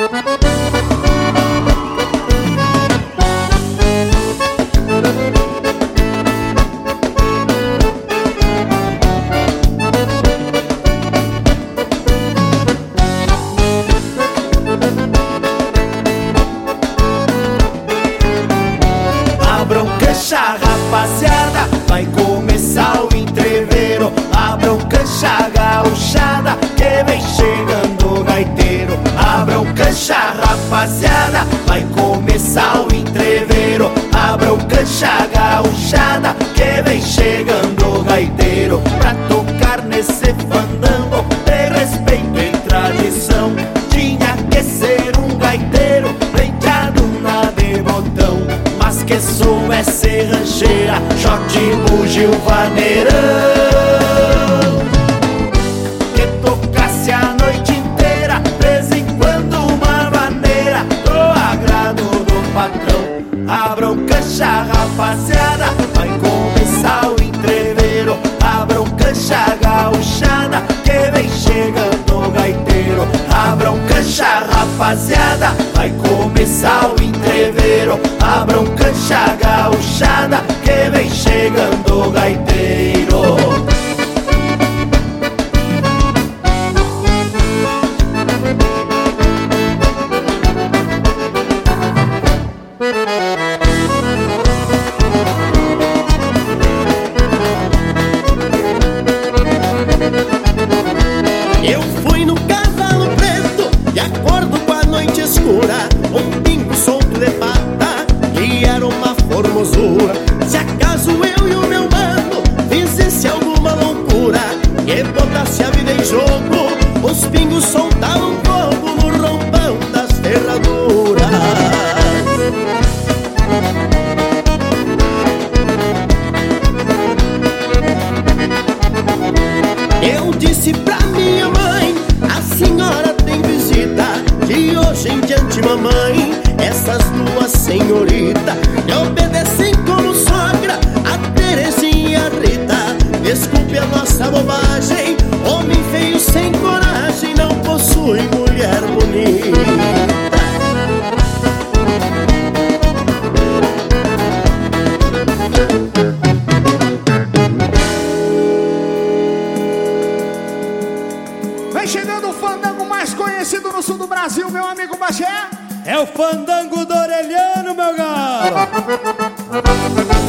Abram cancha, rapaziada, vai começar o entreveiro. Abram cancha, gauchada, que vem chegando o gaiteiro. Abram cancha, rapaziada, vai começar o entreveiro. Abram cancha, gauchada, que vem chegando o gaiteiro. Pra tocar nesse fandango, tem respeito e tradição. Tinha que ser um gaiteiro, penteado na de botão, mas que soubesse rancheira, shot, bugio, vaneirão, que tocasse a noite inteira, vez em quando uma maneira, pro agrado do patrão. Abram cancha, rapaziada, vai começar o entreveiro. Abram cancha, gauchada, que vem chegando o gaiteiro. Abram cancha, rapaziada, vai começar o entreveiro. Abram cancha, gauchada, que vem chegando o gaiteiro. Eu fui no cavalo preto e acordo com a noite escura, um pingo solto de pata que era uma formosura. Se acaso eu e o meu mano fizesse alguma loucura e botasse a vida em jogo, os pingos soltavam fogo no rompão das ferraduras. Eu disse pra minha mãe, a senhora tem visita, de hoje em diante, mamãe, essas duas senhoritas me obedecem como sogra, a Terezinha e a Rita. Desculpe a nossa bobagem, homem feio sem coragem não possui mulher bonita. Vem chegando o fandango mais conhecido no sul do Brasil, meu amigo Bagé. É o fandango do Orelhano, meu galo.